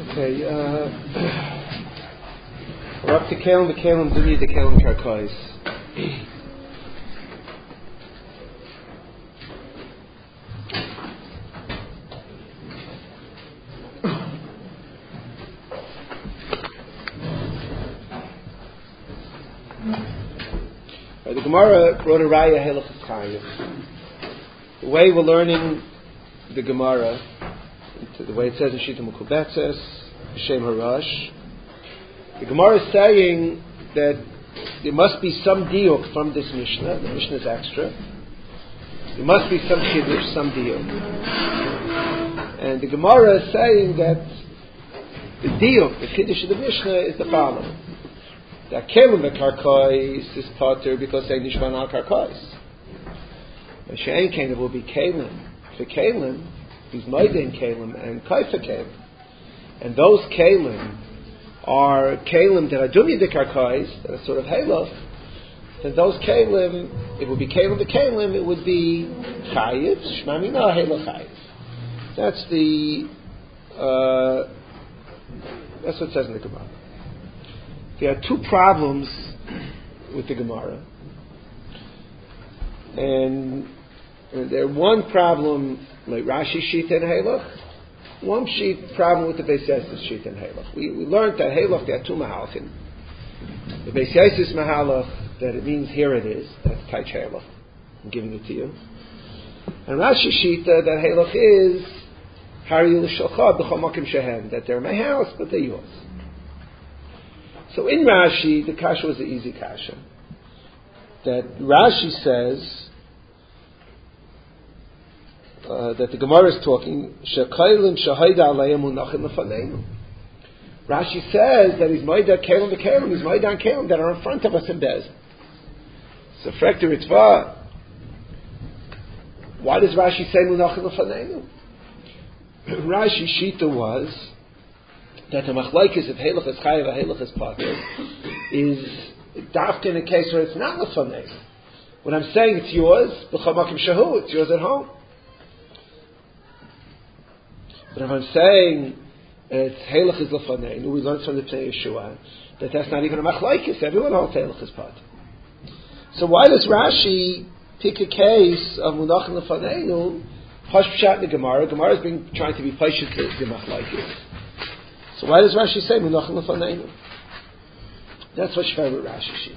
Okay, we're up to Kalim, the Kalim Dumi, the Kalim Karkais. The Gemara wrote a Raya Hilchos Chayim. The way we're learning the Gemara, the way it says in Shita Mukubetzes, Shem Harash, the Gemara is saying that there must be some diuk from this Mishnah. The Mishnah is extra. There must be some chiddush, some diuk. And the Gemara is saying that the diuk, the chiddush of the Mishnah is the following. That Kalim Karkais is potter because they nishman al Karkais. And She'en Kalim will be Kalim. For Kalim, he's Maiden Kalim and Kaifa Kalim. And those Kalim are Kalim that are Dumya de Karkais, that are sort of Halaf. And those Kalim, it would be Kalim the Kalim, it would be Chayiv, Shmamina Halaf Chayiv. That's what it says in the Gemara. There are two problems with the Gemara. And there one problem, like Rashi Shita and Halach, one problem with the Beis Yosef Shita and Halach. We learned that Halach, there are two Mahalachim. The Beis Yosef Mahalach, that it means here it is, that's Taich Halach. I'm giving it to you. And Rashi Shita, that Halach is Hariyul Shalcha B'chol Makim Shehem, that they're my house, but they're yours. So in Rashi, the kasha was the easy kasha. That Rashi says that the Gemara is talking Shekaylim Shahida Alayim Unachim Lefaneinu. Rashi says that he's Maida Kalim the Kalim, he's Maida and Kalim that are in front of us in Bez. So Frekter Ritzvah. Why does Rashi say Unachim Lefaneinu? Rashi Shita was that the machlokes of Halach is Chayav and Halach is Pater is dafka in a case where it's not Lefanei. When I'm saying it's yours, B'chol Makom Shehu, it's yours at home. But if I'm saying it's Halach is Lefanei, we learned from the Pnei Yeshua that that's not even a machlokes. Everyone holds Halach is Pater. So why does Rashi pick a case of Munach Lefaneinu? Hush Pshat in the Gemara. Gemara has been trying to be patient with the machlokes. So why does Rashi say Munachim Lefaneinu? That's what's shver with Rashi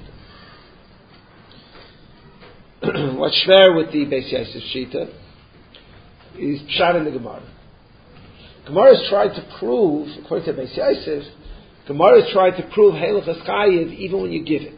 Shita. What's shver with the Beis Yosef Shita is Pshat in the Gemara. Gemara has tried to prove, according to Beis Yosef, Gemara has tried to prove Halach Chayiv even when you give it.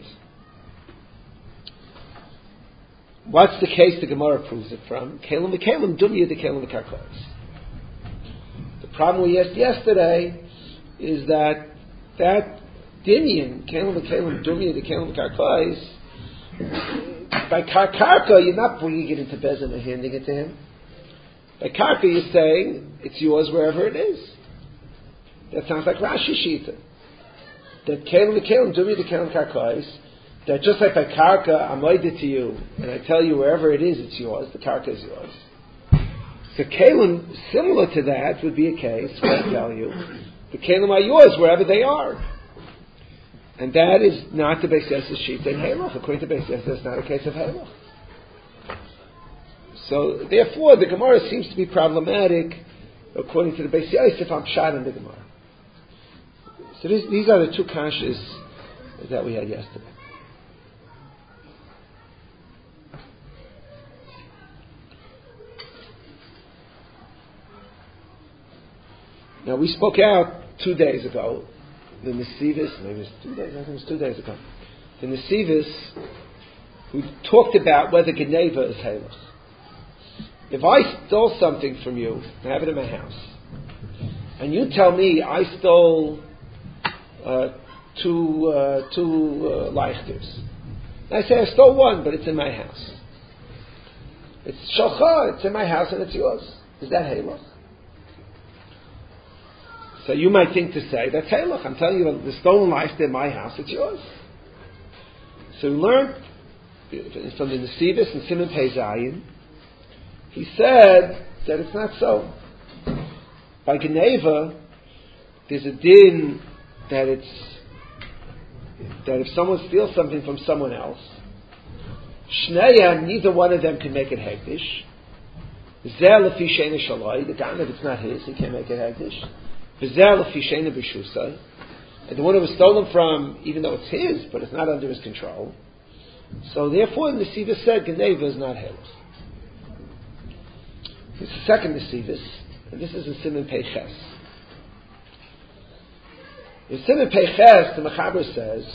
What's the case the Gemara proves it from? Kalim the Kalim, Dumya the Kalim the Karkais. The problem we asked yesterday is that Dimian, Kalim the Kalim, Dumya the Kalim the Karkais, by Karka you're not bringing it into Bezin and handing it to him. By Karka you're saying it's yours wherever it is. That sounds like Rashi Shita. That Kalim the Kalim, Dumya the Kalim the Karkais, that just like by Karka I'm laid it to you and I tell you wherever it is it's yours, the Karka is yours. So Kalim, similar to that, would be a case where I tell you the Kalim are yours wherever they are. And that is not the Beis Yosef Shita in Halach. According to Beis Yosef, that's not a case of Halach. So, therefore, the Gemara seems to be problematic according to the Beis Yosef on Pshat in the Gemara. So these are the two kashas that we had yesterday. Now we spoke out 2 days ago, the Nesivis, maybe it was 2 days, I think it was 2 days ago, the Nesivis who talked about whether Geneva is Halach. If I stole something from you, I have it in my house, and you tell me I stole two Leichters, and I say I stole one, but it's in my house. It's Shalcha, it's in my house and it's yours. Is that Halach? So you might think to say, that's Halach. I'm telling you, the stolen life in my house, it's yours. So we learned from the Nesivis and Simon Pei Zayin, he said that it's not so. By Geneva, there's a din that if someone steals something from someone else, Shneya, neither one of them can make it hegdish. Zer lefi sheina shalai, the ganav, it's not his, he can't make it hegdish. V'zer lefi sheina b'shusai, and the one who was stolen from, even though it's his, but it's not under his control. So therefore, the Nesivus said, Geneva is not his. It's the second Nesivus, and this is in Siman Peiches. In Siman Peiches, the Mechaber says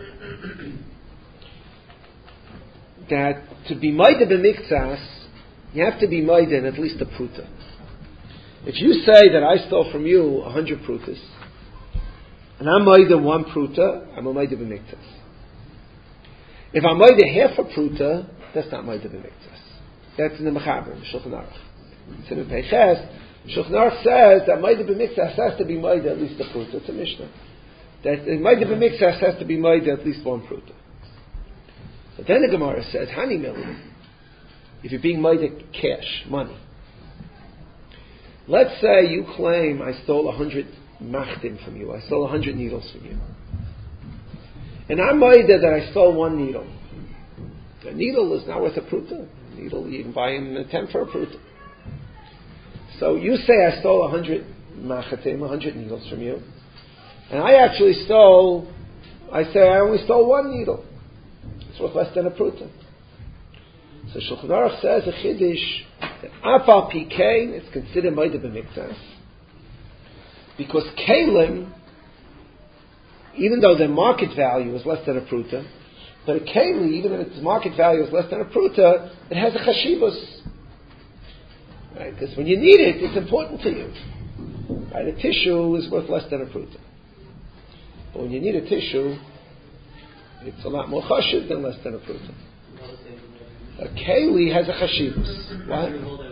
that to be Maida b'miktsas, you have to be Maida in at least a pruta. If you say that I stole from you 100 prutas, and I'm Maida 1 pruta, I'm a Maida b'miktsas. If I'm Maida half a pruta, that's not Maida b'miktsas. That's in the Mechaber, in the Shulchan Aruch. Siman Peiches, Shulchan Aruch says that Maida b'miktsas has to be Maida at least a pruta. It's a Mishnah. That Maida b'miktsas has to be Maida at least 1 pruta. But then the Gemara says, Hani Mili, if you're being Maida cash, money. Let's say you claim I stole 100 machtim from you. I stole 100 needles from you. And I'm Maida that I stole 1 needle. The needle is not worth a pruta. Needle, you can buy in a 10 for a pruta. So you say I stole 100 machatim, 100 needles from you. And I actually say I only stole 1 needle. It's worth less than a pruta. So Shulchan Aruch says a chiddush that afal pikein, it's considered Maida b'miktsas. Because kalim, even though their market value is less than a pruta, but a keli, even if its market value is less than a pruta, it has a chashivus. Right? Because when you need it, it's important to you. Right? A tissue is worth less than a pruta. But when you need a tissue, it's a lot more chashiv than less than a pruta. A keli has a chashivus. What?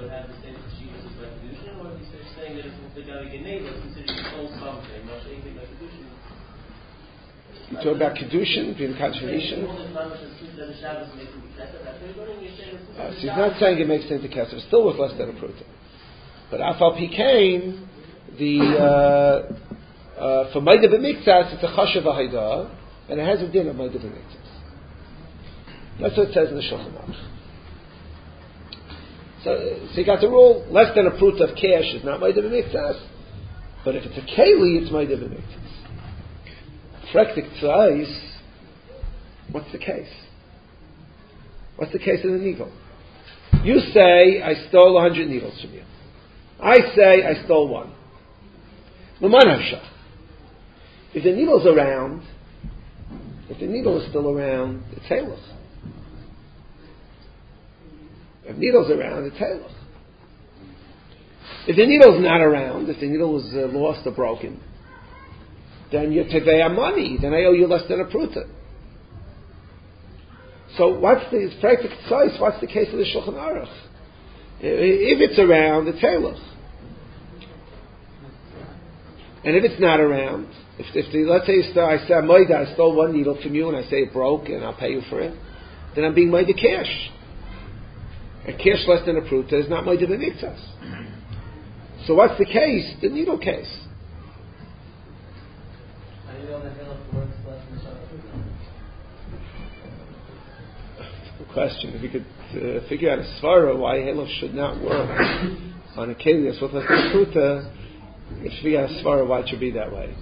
You talk about kedushin, being contribution. So he's not saying it makes sense to kesef. It's still worth less than a pruta. But afal pikein, for Maida b'miktsas, it's a chashav ahida, and it has a din of Maida b'miktsas. That's what it says in the Shulchan Aruch. So you got the rule: less than a pruta of cash is not Maida b'miktsas, but if it's a keli, it's Maida b'miktsas. Frektik tzais, what's the case? What's the case of the needle? You say, I stole 100 needles from you. I say, I stole 1. L'man havshach. If the needle's around, if the needle is still around, it's halach. If the needle's around, it's halach. If the needle's not around, if the needle is lost or broken, then you're tevei money. Then I owe you less than a pruta. So what's the practical choice? What's the case of the Shulchan Aruch? If it's around, it's halach. And if it's not around, let's say I say I stole 1 needle from you, and I say it broke, and I'll pay you for it, then I'm being Maida cash. And cash less than a pruta is not Maida b'miktsas. So what's the case? The needle case. Question: if you could figure out a svara why halach should not work on a keli with less than a pruta, you should figure out a svara why it should be that way.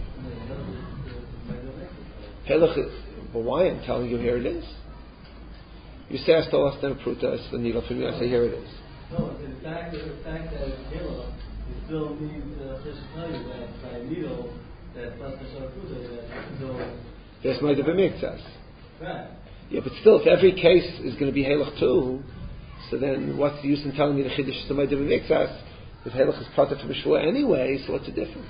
Halach, but why? I'm telling you, here it is. You say I stole less than a pruta, it's the needle from you. I say here it is. No, the fact that it's halach, you still need to tell you that by a needle that less than a pruta, that still. There's Maida b'miktsas. Right. Yeah, but still, if every case is going to be halach too, so then what's the use in telling me the chiddush is the Maida b'miktsas? If halach is part of the Mishvua anyway, so what's the difference?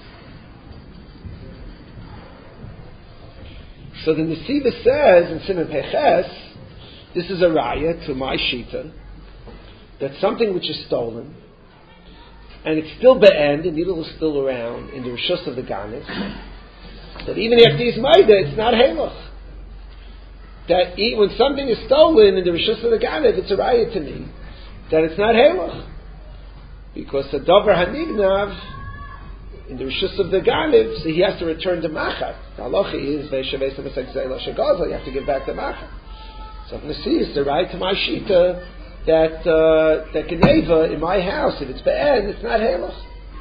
So the Nesivus says in Siman Peiches, this is a raya to my shita, that something which is stolen, and it's still be'end, the needle is still around in the rishus of the ganis, that even after he's Maida, it's not halach. That when something is stolen in the rishus of the ganev, it's a raya to me that it's not halach, because the davar hanignav in the rishus of the Ganav, so he has to return the Machar. The halacha is, you have to give back the Machar. So I'm going to see it's the right to my Shita that Geneva in my house, if it's bad, it's not Halach.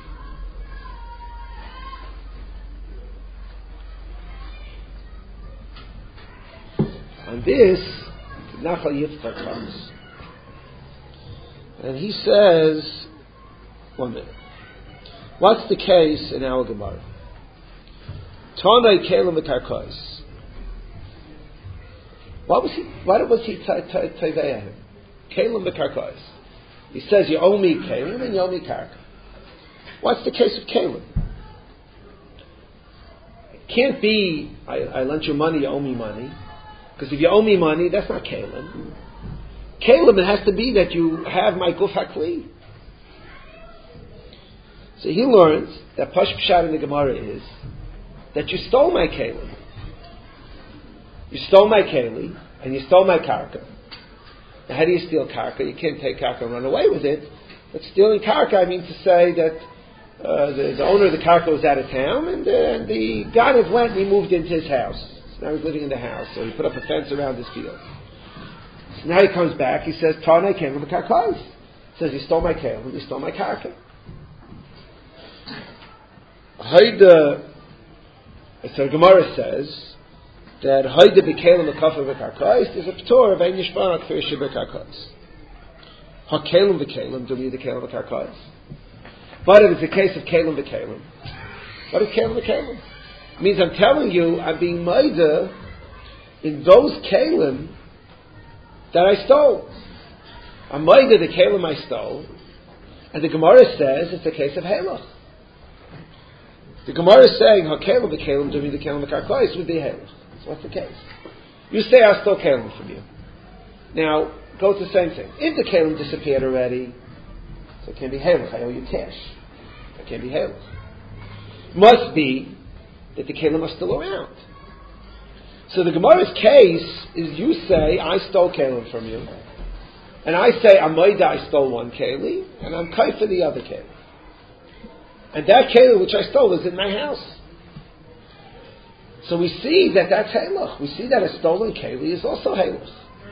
On this, Nachal Yitzchak comes. And he says, 1 minute. What's the case in our Gemara? Tanai Kelim V'Karkos. Why was he Tevei him? Kelim V'Karkos. He says, you owe me Kelim and you owe me Karka. What's the case of Kelim? It can't be, I lent you money, you owe me money. Because if you owe me money, that's not Kelim. Kelim, it has to be that you have my Guf HaKli. So he learns that Pash Pshat in the Gemara is that you stole my Kelim. You stole my Keli, and you stole my Karka. Now, how do you steal Karka? You can't take Karka and run away with it. But stealing Karka, I mean to say that the owner of the Karka was out of town, and the Ganav went and he moved into his house. So now he's living in the house, so he put up a fence around his field. So now he comes back, he says, Tana came from the Karkais. He says, you stole my Kelim, you stole my Karka. So Gemara says that Haida B'Kelim L'Kafar V'Karkais, there's a P'tor of Ein Yishbana K'fir Shir B'Karkais. HaKelim V'Kelim, do you the Kelim V'Karkais? But if it's a case of Kelim V'Kelim, what is Kelim V'Kelim? It means I'm telling you, I'm being Maida in those Kelim that I stole. I'm Maida the Kelim I stole, and the Gemara says it's a case of Halach. The Gemara is saying, HaKelim V'Kelim, do you the Kelim V'Karkais, would be Halach. So what's the case? You say I stole Kelim from you. Now, go to the same thing. If the Kelim disappeared already, so it can't be Halach. I owe you cash. It can't be Halach. Must be that the Kelim are still around. So the Gemara's case is you say, I stole Kelim from you. And I say, Amayda, I stole one Keli, and I'm kai for the other Keli. And that Keli which I stole is in my house. So we see that that's Halach. We see that a stolen Keli is also Halach.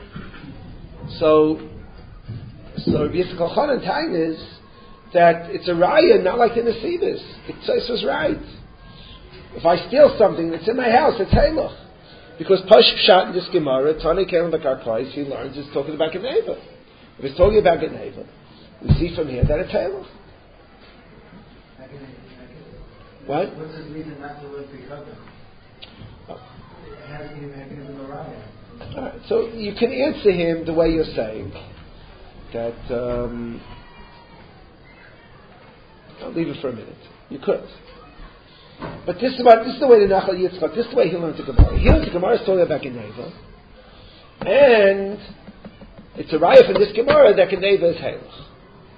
So Rabbi Yitzchak Elchanan time is that it's a raya, not like the Nesivos. It was right. If I steal something that's in my house, it's Halach. Because Pash Pshat in this Gemara, Tani Kelim B'Karkais, he learns is talking about Geneva. If it's talking about Geneva, we see from here that it's Halach. What? What's his reason not to live Pikadon? How can you make him a raya? Alright, so you can answer him the way you're saying. That, I'll leave it for a minute. You could. But this is the way the Nachal Yitzchak, this is the way he learned the Gemara. He learned the Gemara story about Geneva. And it's a raya from this Gemara that Geneva is Halach.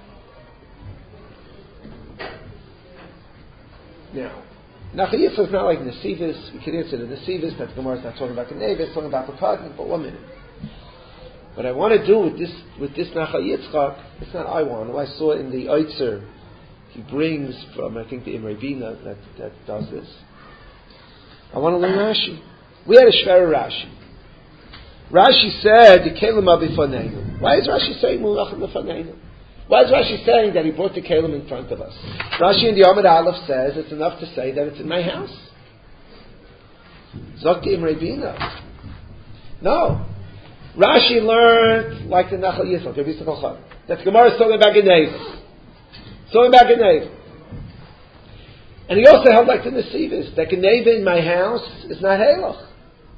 Now, Nachal Yitzchak is not like Nesivos. We can answer the Nesivos that the Gemara is not talking about Geneva, it's talking about the Pikadon, but 1 minute. What I want to do with this Nachal Yitzchak, it's not I want. I saw in the Oitzer, he brings from, I think, the Imre Bina that does this. I want to learn Rashi. We had a Shver Rashi. Rashi said, the Kelim Abifaneinu. Why is Rashi saying Mulachim Lefaneinu? Why is Rashi saying that he brought the Kelim in front of us? Rashi in the Amud Aleph says it's enough to say that it's in my house. Zokti Imre Bina. No. Rashi learned like the Nachal Yitzchak, that the Gemara is talking about Geneva. Talking about Geneva. And he also held like the Nesivos, that Geneva in my house is not Halach.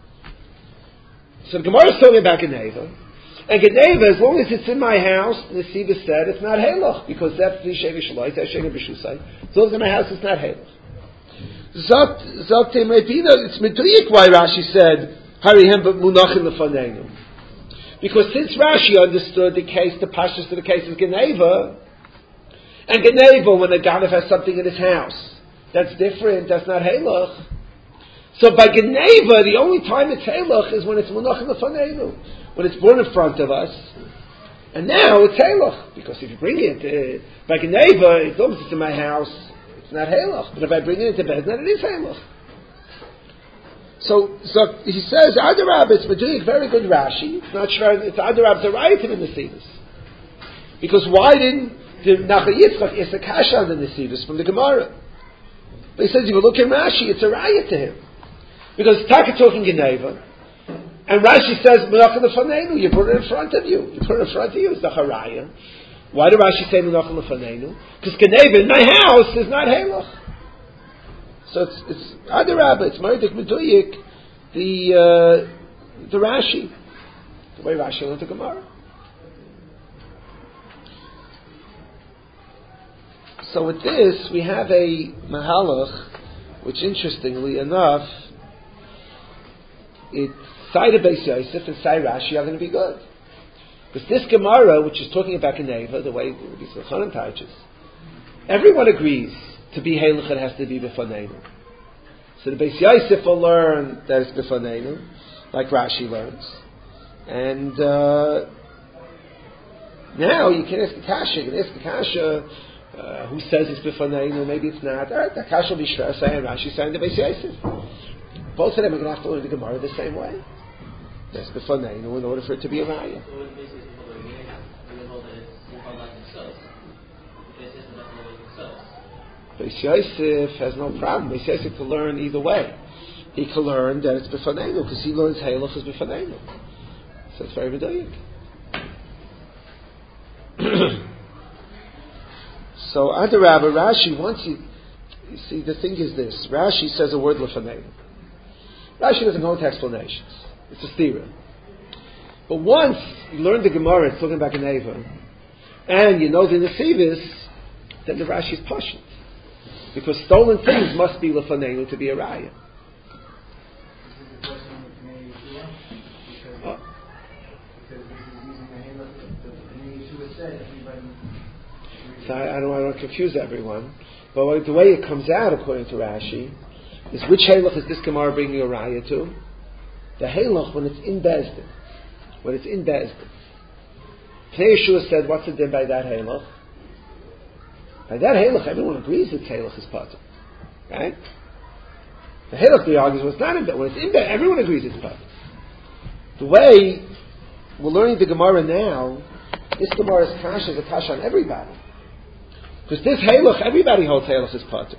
So the Gemara is talking about Geneva. And Geneva, as long as it's in my house, the Nesivos said, it's not Halach, because that's the Shevi Shalai, that's Shevi B'Shusai. As long as it's in my house, it's not Halach. Zoktim Repina, it's Meduyik why Rashi said, Harihem Munachim Lefaneinu. Because since Rashi understood the case, the pashtus to the case of Geneva, and Geneva, when a Ganav has something in his house, that's different, that's not Halach. So by Geneva, the only time it's Halach is when it's Munachim Lefaneinu, when it's born in front of us, and now it's Halach, because if you bring it by Geneva, as long as it's in my house, it's not halach. But if I bring it into Bezdin, then it is halach. So he says, Adarab, it's Meduik, very good Rashi. It's not sure, it's Adarab, the right in the Nesivus. Because why didn't the Nachal Yitzchak is a kasha on the Nesivus from the Gemara? But he says, if you look in Rashi, it's a raya to him. Because Taka talking Geneva, and Rashi says, Menachal Lefanenu, you put it in front of you. You put it in front of you, it's the haraya. Why did Rashi say Menachal Lefanenu? Because Geneva in my house is not halach. So it's Adarabba, it's Maridik Meduyik, the Rashi, the way Rashi learned the Gemara. So with this, we have a Mahalach, which interestingly enough, it's Side of Beis Yosef and Side Rashi are going to be good. Because this Gemara, which is talking about Geneva, the way these Chanan touches, everyone agrees to be Halach, it has to be B'fanenu. So the Beis Yosef will learn that it's B'fanenu, like Rashi learns. And now you can ask a Kasha, you can ask a Kasha, who says it's B'fanenu, maybe it's not. Alright, the Kasha will be Shra saying, Rashi saying the Beis Yosef. Both of them are going to have to learn the Gemara the same way. That's B'fanenu in order for it to be a Raya. Beis Yosef has no problem. Beis Yosef can learn either way. He can learn that it's B'fanenu because he learns Halach is B'fanenu. So it's very medayik. So Adarabba, Rashi, once you see, the thing is this. Rashi says a word L'fanenu. Rashi doesn't go into explanations. It's a stira. But once you learn the Gemara, it's talking about Geneva, and you know the Nesivus, then the Rashi is pashut. Because stolen things must be L'fanenu to be a Raya. So I don't want to confuse everyone, but the way it comes out, according to Rashi, is which Halach is this Gemara bringing a Raya to? The Halach when it's in Bezdin. When it's in Bezdin. Pnei Yeshua said, what's the din by that Halach? By that Halach, everyone agrees that Halach is Pater. Right? The Halach, he argues, when it's not in Bezdin. When it's in Bezdin, everyone agrees it's Pater. The way we're learning the Gemara now, this Gemara's kasha is a kasha on everybody. Because this Halach, everybody holds Halach is Pater.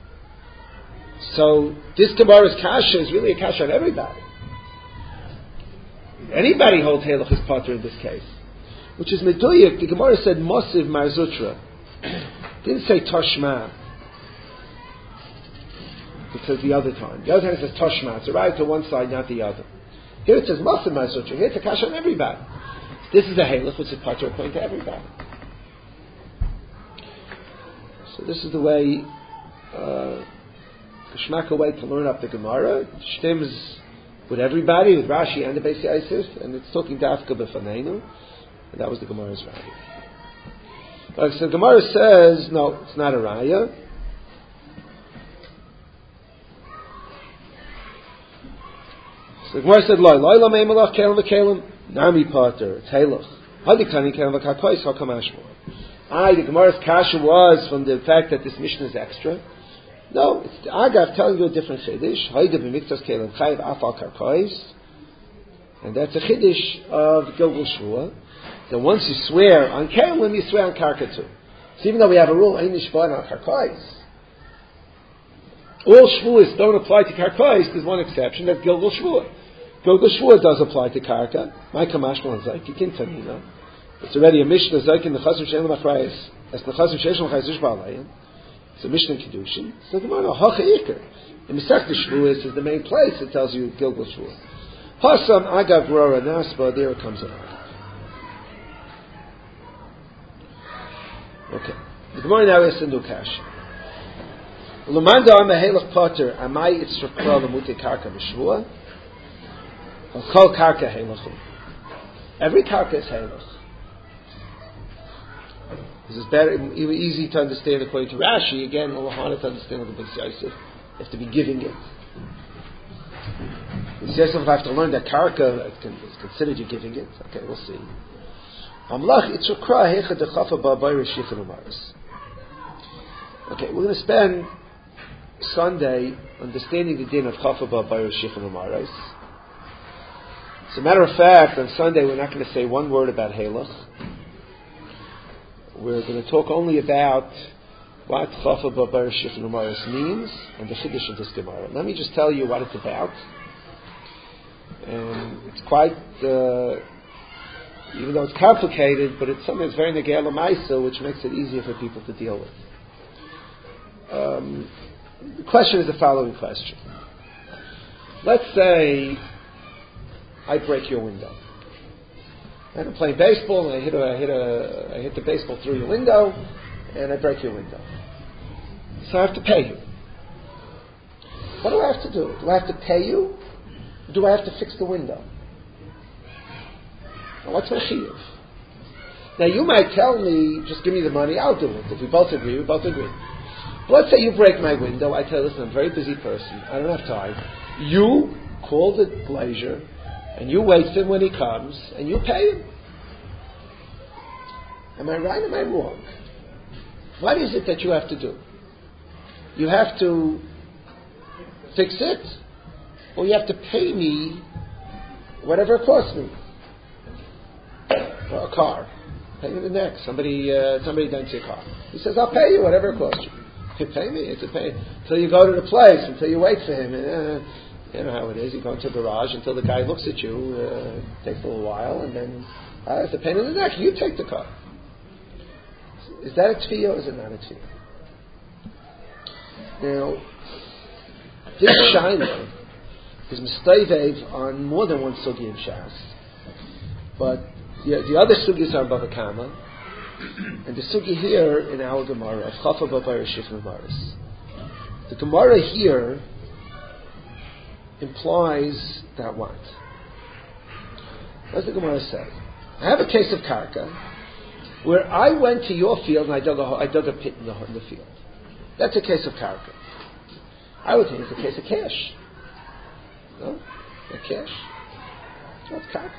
So this Gemara's kasha is really a kasha on everybody. Anybody holds Halach is Pater in this case. Which is Meduyik. The Gemara said Mosiv Marzutra. Didn't say Toshma. It says the other time. The other time it says Toshma. It's a right to one side, not the other. Here it says Mosiv Marzutra. Here it's a kasha on everybody. This is a Halach which is Pater according to everybody. So this is the way Kashmaka way to learn up the Gemara. It stems with everybody, with Rashi and the Beis Yosef, and it's talking Dafka B'fanenu, and that was the Gemara's Raya. So the Gemara says, no, it's not a Raya. So the Gemara said, Loi la meimalach kelim v'kelim, nami pater, it's Halach. Hadikani kelim v'kakois hakamashmo. The Gemara's kasha was from the fact that this mission is extra. No, it's the Agav telling you a different chiddush. Haida b'miktas kelim chayiv afal karkois, and that's a chiddush of Gilgul Shvua. That once you swear on kelim, you swear on karka too. So even though we have a rule, ein nishbon on karkois, all shvuas don't apply to karkois. There's one exception, that's Gilgul Shvua. Gilgul Shvua does apply to karka. My kamashmal zaik yikin. It's already a Mishnah zaik in the Chazim Shein L'Machrayis. As the Chazim Shein L'Machrayis Ba'alayim. It's a Mishnah Kiddushin. So the Gemara, Hacha Iker. The Masechta Shvuas is the main place that tells you Gilgul Shvua. Hasam Agav Rora Nasba, there it comes along. Okay. The Gemara now is Sindu Kash. L'manda am Halach Pater, Amai Itzrakra L'muti Karka B'Shvua. Chol Karka Halachim. Every Karka is Halach. This is better, easy to understand according to Rashi. Again, a little harder to understand with the Beis Yosef. You have to be giving it. Beis Yosef will have to learn that karka is considered you giving it. Okay, we'll see. Okay, we're going to spend Sunday understanding the din of Chafaba by Shichem Amarais. As a matter of fact, on Sunday we're not going to say one word about Halach. We're going to talk only about what Chafaba by Shichem Amarais means and the Chiddush of this Gemara. Let me just tell you what it's about. And it's quite, even though it's complicated, but it's something that's very Negei L'Maisa, which makes it easier for people to deal with. The question is the following question. Let's say I break your window. And I'm playing baseball, and I hit the baseball through your window, and I break your window. So I have to pay you. What do I have to do? Do I have to pay you? Or do I have to fix the window? Now, what's my chiyuv? Now you might tell me, just give me the money, I'll do it. If we both agree, we both agree. But let's say you break my window, I tell you, listen, I'm a very busy person, I don't have time. You call the glazier, and you wait for him when he comes, and you pay him. Am I right or am I wrong? What is it that you have to do? You have to fix it, or you have to pay me whatever it costs me. A car. Pay me the next. Somebody dents your car. He says, I'll pay you whatever it costs you. You pay me. It's a pay. Until you go to the place, until you wait for him. You know how it is. You go into the garage until the guy looks at you. It takes a little while, and then it's a pain in the neck. You take the car. Is that a tefillah or is it not a tefillah? Now, this shaila is mistayvev on more than one sugi in Shas. But the other sugis are Bava Kama, and the sugi here in our Gemara of Chafa Baba Shichem Amarais. The Gemara here implies that what? What does the Gemara say? I have a case of karka where I went to your field and I dug a pit in the field. That's a case of karka. I would think it's a case of cash. No? A cash? What's karka?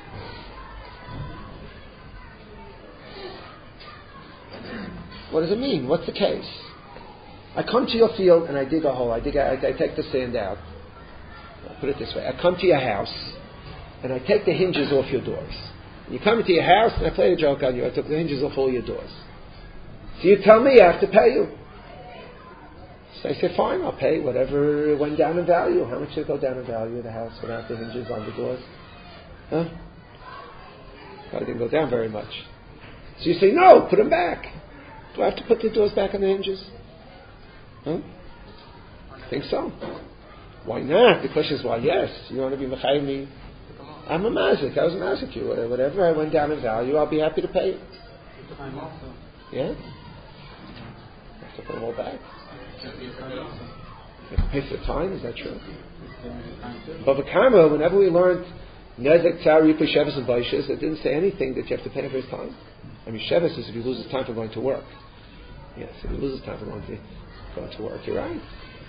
What does it mean? What's the case? I come to your field and I dig a hole. I take the sand out. I'll put it this way. I come to your house and I take the hinges off your doors. You come into your house and I played a joke on you. I took the hinges off all your doors. So you tell me I have to pay you. So I say, fine, I'll pay whatever went down in value. How much did it go down in value of the house without the hinges on the doors? Huh? Probably didn't go down very much. So you say, no, put them back. Do I have to put the doors back on the hinges? Huh? I think so. Why not? The question is, why yes? You want to be mechayim me? I'm a mazik. I was a mazik you. Whatever I went down in value, I'll be happy to pay it. Yeah? I have to put them all back. You have to pay for the time, is that true? Bava Kama, whenever we learned Nezek, Tzar, Ripa, Sheves, and Baishas, it didn't say anything that you have to pay for his time. I mean, Sheves is if he loses time for going to work. Yes, if he loses time for going to work, you're right.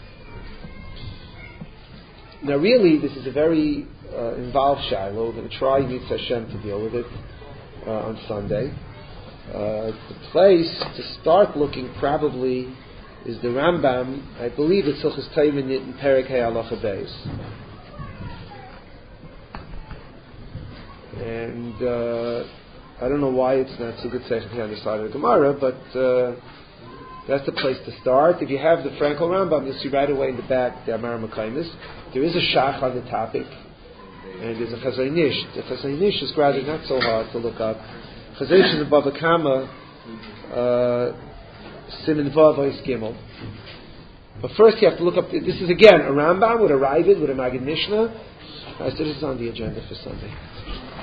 Now, really, this is a very involved shiloh. We're going to try Yitzhak Hashem to deal with it on Sunday. The place to start looking probably is the Rambam. I believe it's Hilchos Taimin in Perek Hey Halacha Beis. And I don't know why it's not so good section here on the side of the Gemara, but that's the place to start. If you have the Frankel Rambam, you'll see right away in the back the Amar Makaimis. There is a Shach on the topic, and there's a Chazon Ish. The Chazon Ish is rather not so hard to look up. Chazon Ish is in Bava Kama, Simin Vav Ois Gimel. But first you have to look up, this is again a Rambam with a Ravid, with a Maggid Mishnah. So this is on the agenda for Sunday.